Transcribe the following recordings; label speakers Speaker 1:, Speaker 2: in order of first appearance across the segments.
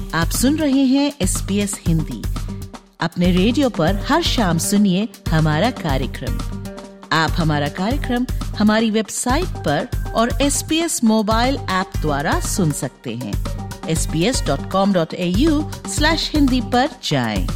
Speaker 1: आप सुन रहे हैं SBS हिंदी। अपने रेडियो पर हर शाम सुनिए हमारा कार्यक्रम। आप हमारा कार्यक्रम हमारी वेबसाइट पर और SBS मोबाइल ऐप द्वारा सुन सकते हैं। sbs.com.au/hindi पर जाएं।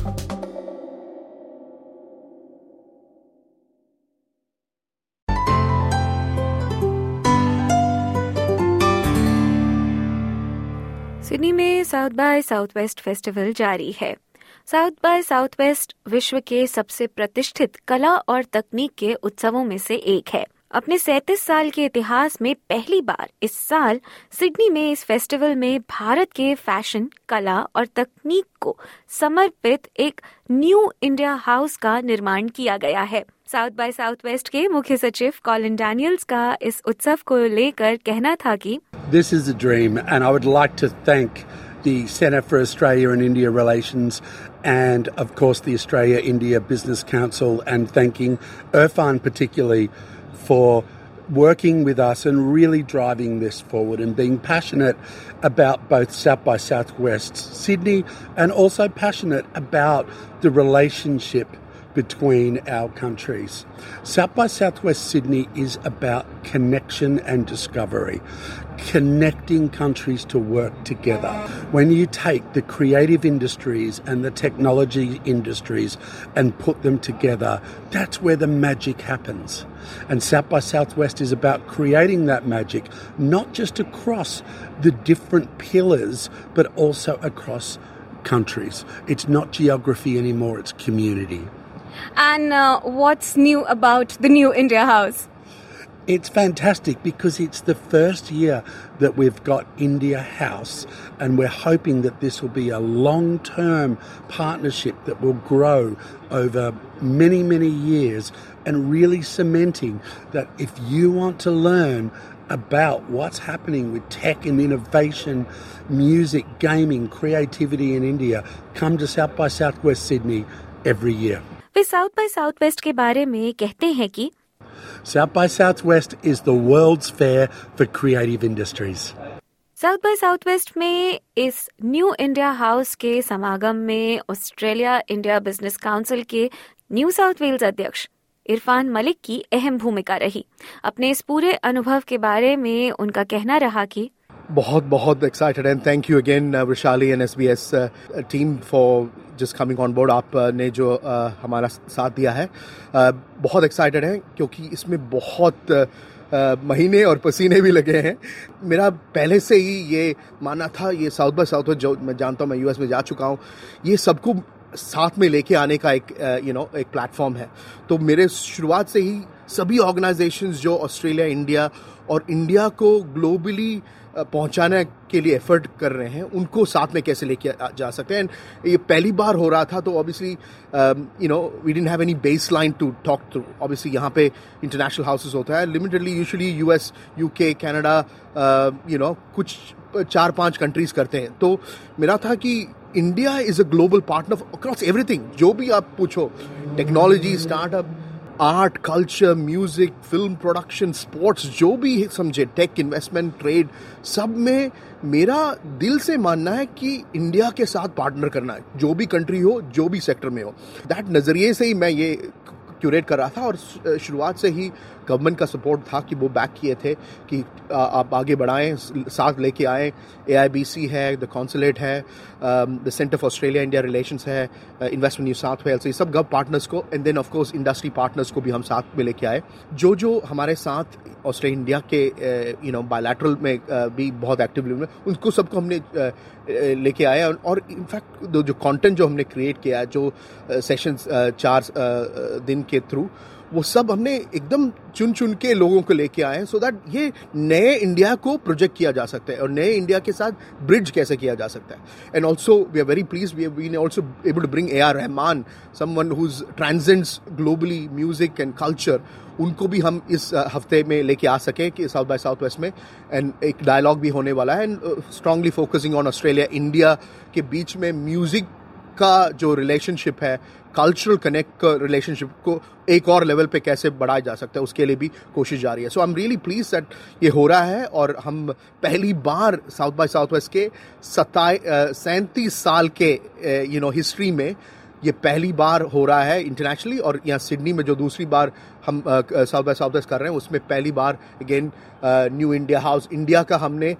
Speaker 2: सिडनी में साउथ बाय साउथवेस्ट फेस्टिवल जारी है। साउथ बाय साउथवेस्ट विश्व के सबसे प्रतिष्ठित कला और तकनीक के उत्सवों में से एक है। अपने 37 साल के इतिहास में पहली बार इस साल सिडनी में इस फेस्टिवल में भारत के फैशन, कला और तकनीक को समर्पित एक न्यू इंडिया हाउस का निर्माण किया गया है। साउथ बाय साउथवेस्ट के मुख्य सचिव कॉलिन डैनियल्स का इस उत्सव को लेकर कहना था कि
Speaker 3: This is a dream, and I would like to thank the Centre for Australia and India Relations and, of course, the Australia-India Business Council, and thanking Irfan particularly for working with us and really driving this forward and being passionate about both South by Southwest Sydney and also passionate about the relationship between our countries. South by Southwest Sydney is about connection and discovery, connecting countries to work together. When you take the creative industries and the technology industries and put them together, that's where the magic happens. And South by Southwest is about creating that magic, not just across the different pillars, but also across countries. It's not geography anymore, it's community.
Speaker 2: And what's new about the new India House?
Speaker 3: It's fantastic because it's the first year that we've got India House, and we're hoping that this will be a long-term partnership that will grow over many, many years, and really cementing that if you want to learn about what's happening with tech and innovation, music, gaming, creativity in India, come to South by Southwest Sydney every year.
Speaker 2: वे South by Southwest के बारे में कहते हैं कि
Speaker 3: South by Southwest is the world's fair for creative industries.
Speaker 2: South by Southwest में इस New India House के समागम में ऑस्ट्रेलिया इंडिया बिजनेस काउंसिल के न्यू साउथ वेल्स अध्यक्ष इरफान मलिक की अहम भूमिका रही। अपने इस पूरे अनुभव के बारे में उनका कहना रहा कि
Speaker 4: बहुत excited and thank you again Vaishali and SBS team for just coming on board. आपने जो हमारा साथ दिया है, बहुत एक्साइटेड हैं क्योंकि इसमें बहुत महीने और पसीने भी लगे हैं। मेरा पहले से ही ये मानना था, ये साउथ बाय साउथ जो मैं जानता हूँ, मैं US में जा चुका हूँ, ये सबको साथ में लेके आने का एक एक प्लेटफॉर्म है। तो मेरे शुरुआत से ही सभी ऑर्गेनाइजेशंस जो ऑस्ट्रेलिया, इंडिया और इंडिया को ग्लोबली पहुंचाने के लिए एफर्ट कर रहे हैं, उनको साथ में कैसे लेके जा सकते हैं। ये पहली बार हो रहा था, तो obviously we didn't have any base line to talk through. Obviously यहाँ पे इंटरनेशनल हाउसेस होता है limitedly, usually US, UK, Canada, कुछ 4-5 कंट्रीज करते हैं। तो मेरा था कि India is a global partner across everything. जो भी आप पूछो, technology, startup, art, culture, music, film production, sports, जो भी समझे, टेक, इन्वेस्टमेंट, ट्रेड, सब में मेरा दिल से मानना है कि इंडिया के साथ पार्टनर करना है, जो भी कंट्री हो, जो भी सेक्टर में हो। दैट नजरिए से ही मैं ये क्यूरेट कर रहा था, और शुरुआत से ही गवर्नमेंट का सपोर्ट था कि वो बैक किए थे कि आप आगे बढ़ाएं, साथ लेके आएँ। AIBC है, द कॉन्सुलेट है, the centre for Australia India relations है, इन्वेस्टमेंट न्यू साउथ वेल्स, ये सब गव पार्टनर्स को, and then of course industry partners को भी हम साथ में लेके आए। जो हमारे साथ ऑस्ट्रेलिया इंडिया के बायलैटरल में भी बहुत एक्टिवली में, उनको सबको हमने लेके आया। और इनफैक्ट जो कंटेंट जो हमने क्रिएट किया, जो सेशंस 4 दिन के थ्रू, वो सब हमने एकदम चुन के लोगों को लेके आए हैं, सो दैट ये नए इंडिया को प्रोजेक्ट किया जा सकता है और नए इंडिया के साथ ब्रिज कैसे किया जा सकता है। And also we are very pleased, we are also able to bring AR Rahman, someone whose transcends globally music and culture. उनको भी हम इस हफ्ते में लेके आ सके कि साउथ बाय साउथ वेस्ट में, एंड एक डायलॉग भी होने वाला है, and strongly focusing on Australia India के बीच में म्यूजिक का जो रिलेशनशिप है, कल्चरल कनेक्ट रिलेशनशिप को एक और लेवल पे कैसे बढ़ाया जा सकता है, उसके लिए भी कोशिश जारी है. So I am really please that ये हो रहा है और हम पहली बार साउथ बाय साउथ वेस्ट के 37 साल के हिस्ट्री में ये पहली बार हो रहा है इंटरनेशनली. और यहाँ सिडनी में जो दूसरी बार हम साउथ बाय साउथ वेस्ट कर रहे हैं, उसमें पहली बार again New India House India का हमने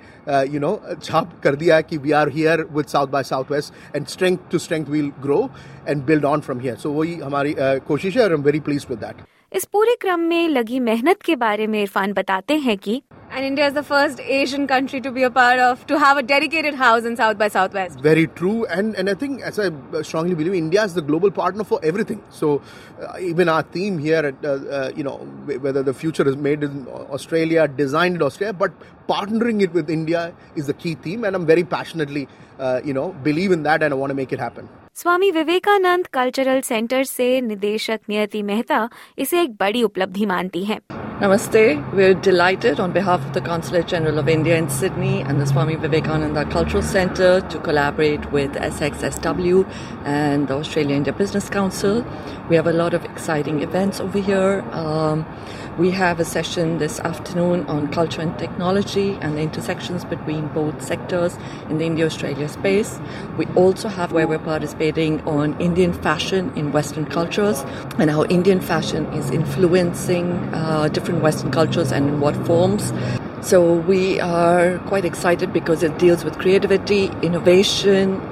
Speaker 4: छाप कर दिया है कि we are here with South by South West and strength to strength will grow and build on from here. So वही हमारी कोशिश है और I am very pleased with that.
Speaker 2: इस पूरे क्रम में लगी मेहनत के बारे में इरफान बताते हैं कि
Speaker 5: And India is the first Asian country to be a part of, to have a dedicated house in South by Southwest.
Speaker 4: Very true. And I think, as I strongly believe, India is the global partner for everything. So even our theme here at, whether the future is made in Australia, designed in Australia, but partnering it with India is the key theme. And I'm very passionately, believe in that and I want to make it happen.
Speaker 2: Swami Vivekananda cultural centre से निदेशक नियति मेहता इसे एक बड़ी उपलब्धि मानती हैं.
Speaker 6: Namaste. We're delighted on behalf of the Consulate General of India in Sydney and the Swami Vivekananda Cultural Centre to collaborate with SXSW and the Australia-India Business Council. We have a lot of exciting events over here. We have a session this afternoon on culture and technology and the intersections between both sectors in the India-Australia space. We also have where we're participating on Indian fashion in Western cultures and how Indian fashion is influencing different Western cultures and in what forms. So we are quite excited because it deals with creativity, innovation,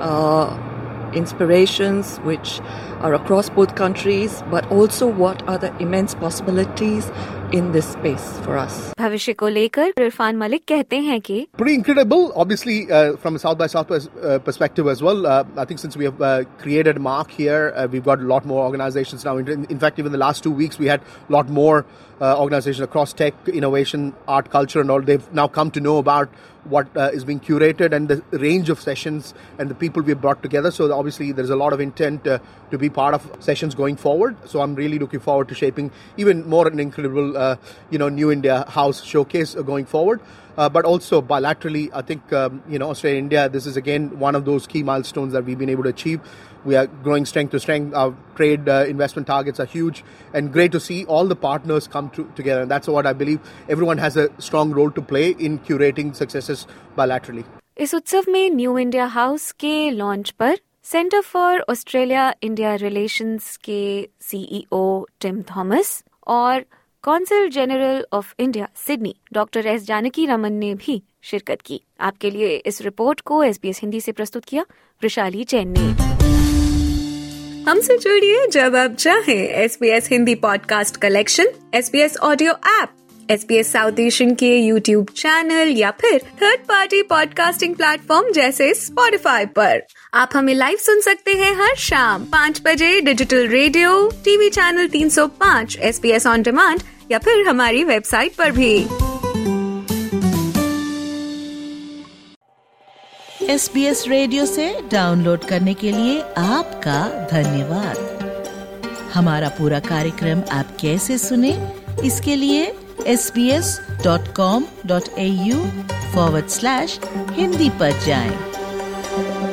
Speaker 6: inspirations which are across both countries, but also what are the immense possibilities in this space for us.
Speaker 2: भविष्य को लेकर इरफान मलिक कहते हैं कि
Speaker 4: pretty incredible, obviously from a South by Southwest perspective as well. I think since we have created Mark here, we've got a lot more organizations now. In fact, even the last 2 weeks, we had a lot more organizations across tech, innovation, art, culture and all. They've now come to know about what is being curated and the range of sessions and the people we've brought together. So obviously there's a lot of intent to be part of sessions going forward. So I'm really looking forward to shaping even more an incredible, New India House showcase going forward. But also bilaterally, I think, Australia, India, this is again one of those key milestones that we've been able to achieve. We are growing strength to strength. Our trade investment targets are huge and great to see all the partners come together. And that's what I believe everyone has a strong role to play in curating successes bilaterally.
Speaker 2: इस उत्सव में New India House के launch पर Centre for Australia India relations के CEO Tim Thomas और consul general of India Sydney doctor S Janaki Raman ने भी शिरकत की. आपके लिए इस रिपोर्ट को SBS हिंदी से प्रस्तुत किया वृशाली जैन ने.
Speaker 5: हमसे जुड़िए जब आप चाहें. SBS Hindi podcast collection, SBS audio app, SBS South Asian के YouTube चैनल या फिर थर्ड पार्टी पॉडकास्टिंग प्लेटफॉर्म जैसे Spotify पर. आप हमें लाइव सुन सकते हैं हर शाम 5 बजे digital radio, TV channel 305, SBS on demand या फिर हमारी वेबसाइट पर भी.
Speaker 1: SBS रेडियो से डाउनलोड करने के लिए आपका धन्यवाद. हमारा पूरा कार्यक्रम आप कैसे सुने, इसके लिए sbs.com.au/hindi पर जाएं.